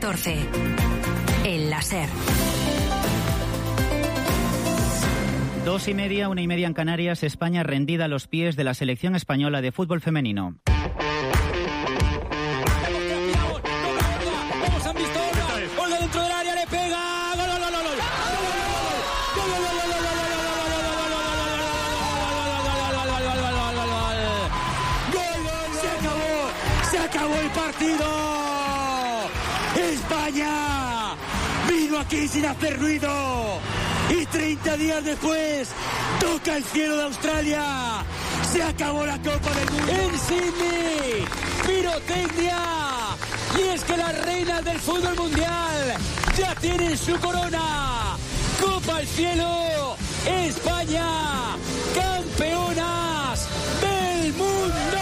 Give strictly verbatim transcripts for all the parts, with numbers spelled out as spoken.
catorce. El láser. Dos y media, una y media en Canarias, España rendida a los pies de la selección española de fútbol femenino. España vino aquí sin hacer ruido y treinta días después toca el cielo de Australia. Se acabó la Copa del Mundo en Sydney. Pirotecnia. Y es que las reinas del fútbol mundial ya tienen su corona. Copa al cielo. España, campeonas del mundo.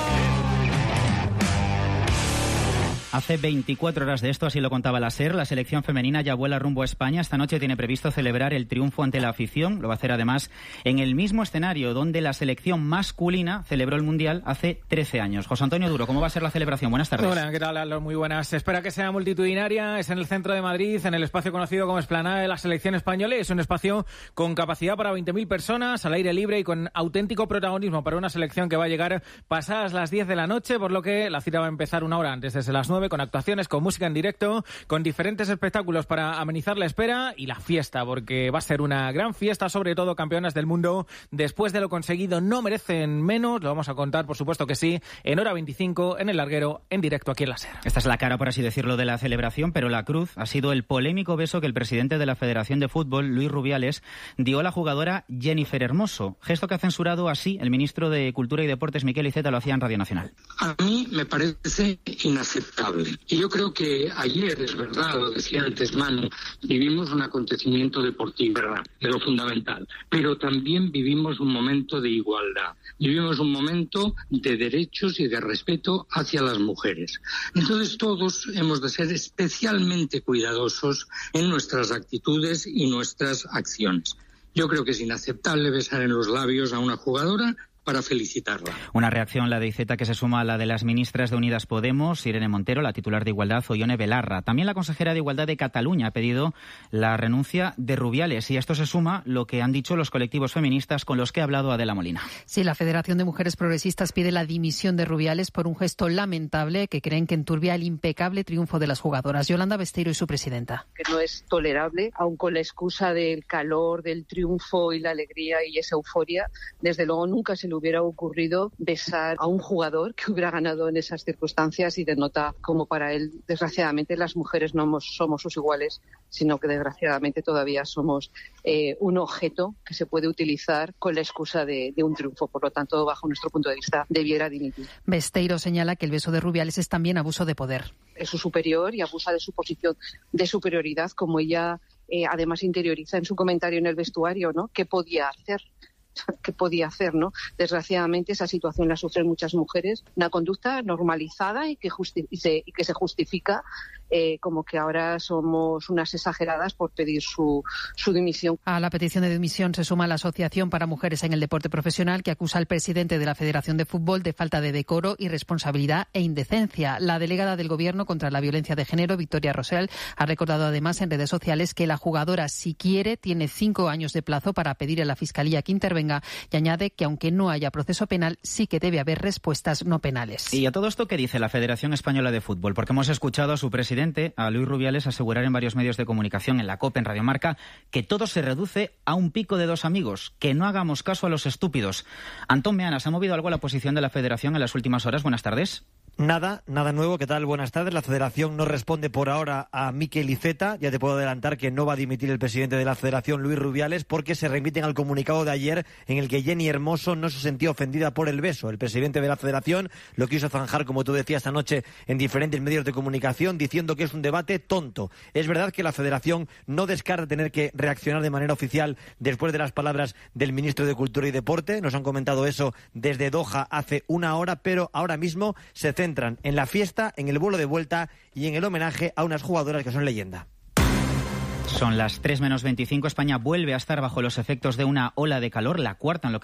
Hace veinticuatro horas de esto, así lo contaba la SER, la selección femenina ya vuela rumbo a España. Esta noche tiene previsto celebrar el triunfo ante la afición. Lo va a hacer además en el mismo escenario donde la selección masculina celebró el Mundial hace trece años. José Antonio Duro, ¿cómo va a ser la celebración? Buenas tardes. Hola, ¿qué tal, Aldo? Muy buenas. Se espera que sea multitudinaria. Es en el centro de Madrid, en el espacio conocido como Explanada de la Selección Española. Es un espacio con capacidad para veinte mil personas, al aire libre y con auténtico protagonismo para una selección que va a llegar pasadas las diez de la noche, por lo que la cita va a empezar una hora antes, desde las nueve, con actuaciones, con música en directo, con diferentes espectáculos para amenizar la espera y la fiesta, porque va a ser una gran fiesta, sobre todo campeonas del mundo. Después de lo conseguido, no merecen menos. Lo vamos a contar, por supuesto que sí, en hora veinticinco, en el larguero, en directo aquí en la SER. Esta es la cara, por así decirlo, de la celebración, pero la cruz ha sido el polémico beso que el presidente de la Federación de Fútbol, Luis Rubiales, dio a la jugadora Jennifer Hermoso. Gesto que ha censurado así el ministro de Cultura y Deportes, Miquel Iceta, lo hacía en Radio Nacional. A mí me parece inaceptable. Y yo creo que ayer, es verdad, lo decía antes Manu, vivimos un acontecimiento deportivo, ¿verdad?, de lo fundamental, pero también vivimos un momento de igualdad, vivimos un momento de derechos y de respeto hacia las mujeres. Entonces todos hemos de ser especialmente cuidadosos en nuestras actitudes y nuestras acciones. Yo creo que es inaceptable besar en los labios a una jugadora para felicitarla. Una reacción, la de Iceta, que se suma a la de las ministras de Unidas Podemos, Irene Montero, la titular de Igualdad, o Ione Belarra. También la consejera de Igualdad de Cataluña ha pedido la renuncia de Rubiales, y a esto se suma lo que han dicho los colectivos feministas con los que ha hablado Adela Molina. Sí, la Federación de Mujeres Progresistas pide la dimisión de Rubiales por un gesto lamentable que creen que enturbia el impecable triunfo de las jugadoras. Yolanda Besteiro y su presidenta. Que no es tolerable, aun con la excusa del calor, del triunfo y la alegría y esa euforia. Desde luego nunca se le hubiera ocurrido besar a un jugador que hubiera ganado en esas circunstancias, y denota como para él, desgraciadamente, las mujeres no somos sus iguales, sino que desgraciadamente todavía somos eh, un objeto que se puede utilizar con la excusa de, de un triunfo. Por lo tanto, bajo nuestro punto de vista, debiera dimitir. Besteiro señala que el beso de Rubiales es también abuso de poder. Es su superior y abusa de su posición de superioridad, como ella eh, además interioriza en su comentario en el vestuario, ¿no? ¿Qué podía hacer? ¿Qué podía hacer, no? Desgraciadamente esa situación la sufren muchas mujeres, una conducta normalizada y que, justi- y se, y que se justifica eh, como que ahora somos unas exageradas por pedir su, su dimisión. A la petición de dimisión se suma la Asociación para Mujeres en el Deporte Profesional, que acusa al presidente de la Federación de Fútbol de falta de decoro, irresponsabilidad e indecencia. La delegada del Gobierno contra la Violencia de Género, Victoria Rosell, ha recordado además en redes sociales que la jugadora, si quiere, tiene cinco años de plazo para pedir a la Fiscalía que intervenga, y añade que aunque no haya proceso penal, sí que debe haber respuestas no penales. ¿Y a todo esto qué dice la Federación Española de Fútbol? Porque hemos escuchado a su presidente, a Luis Rubiales, asegurar en varios medios de comunicación, en la COPE, en Radio Marca, que todo se reduce a un pico de dos amigos, que no hagamos caso a los estúpidos. Antón Meanas, ¿ha movido algo la posición de la Federación en las últimas horas? Buenas tardes. Nada, nada nuevo. ¿Qué tal? Buenas tardes. La Federación no responde por ahora a Miquel Iceta. Ya te puedo adelantar que no va a dimitir el presidente de la Federación, Luis Rubiales, porque se remiten al comunicado de ayer en el que Jenny Hermoso no se sentía ofendida por el beso. El presidente de la Federación lo quiso zanjar, como tú decías anoche, en diferentes medios de comunicación, diciendo que es un debate tonto. Es verdad que la Federación no descarta tener que reaccionar de manera oficial después de las palabras del ministro de Cultura y Deporte. Nos han comentado eso desde Doha hace una hora, pero ahora mismo se centran en la fiesta, en el vuelo de vuelta y en el homenaje a unas jugadoras que son leyenda. Son las tres menos veinticinco. España vuelve a estar bajo los efectos de una ola de calor, la cuarta en lo